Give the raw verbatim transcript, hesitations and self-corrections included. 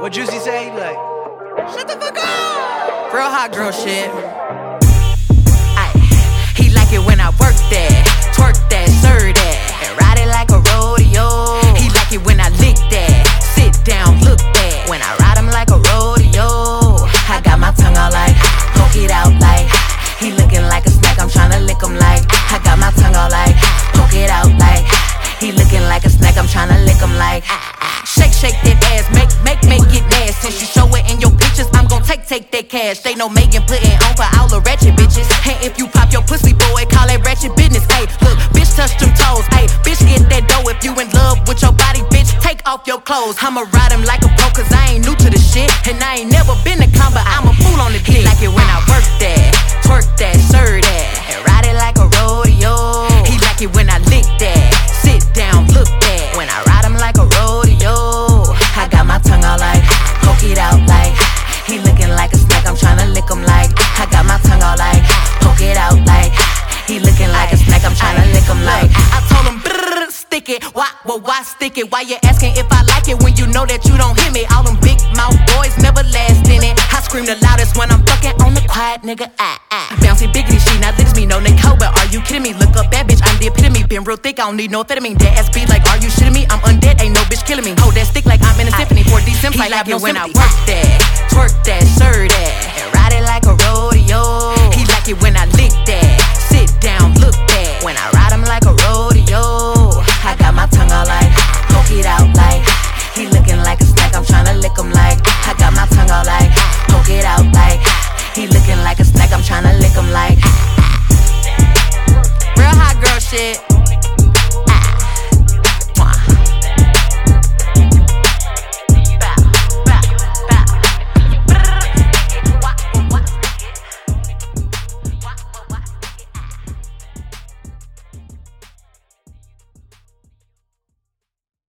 What Juicy say? He be like, shut the fuck up. Real hot girl shit. Ay, he like it when I work that, twerk that, serve that, and ride it like a rodeo. He like it when I lick that, sit down, look back, when I ride him like a rodeo. I got my tongue out like, poke it out like, he looking like a snack, I'm tryna lick him like. I got my tongue out like, poke it out like, he looking like a snack, I'm tryna lick him like. Shake, shake that ass, make, make, make it nasty. Since you show it in your pictures, I'm gon' take, take that cash. They know Megan putting on for all the ratchet bitches. And if you pop your pussy, boy, call that ratchet business. Ayy, look, bitch, touch them toes. Ayy, bitch, get that dough. If you in love with your body, bitch, take off your clothes. I'ma ride him like a pro, cause I ain't new to the shit. And I ain't never been a con, but I'm a fool on the dick. He like it when I work that, twerk that, serve that, and ride it like a rodeo. He like it when I lick that, sit down, look back, when I ride him like a rodeo. I got my tongue out like, poke it out like, he looking like a snack, I'm tryna lick him like. I got my tongue out like, poke it out like, he looking like a snack, I'm tryna lick him like. I told him, brrr, stick it, why, well, why stick it? Why you asking if I like it when you know that you don't hit me? All them big mouth boys never last in it. I scream the loudest when I'm fucking on the quiet nigga, ah, ah. Bouncy biggity, she not licks me, no Nicole, but are you kidding me? Look up that bitch, I'm the epitome, been real thick, I don't need no amphetamine. That ass beat like, are you shitting me? I'm undead, ain't no bitch killing me. Hold that stick like I'm in a symphony, for these Sims like I have no when sympathy. I work that, twerk that, serve that, and ride it like a rodeo. He like it when I lick that,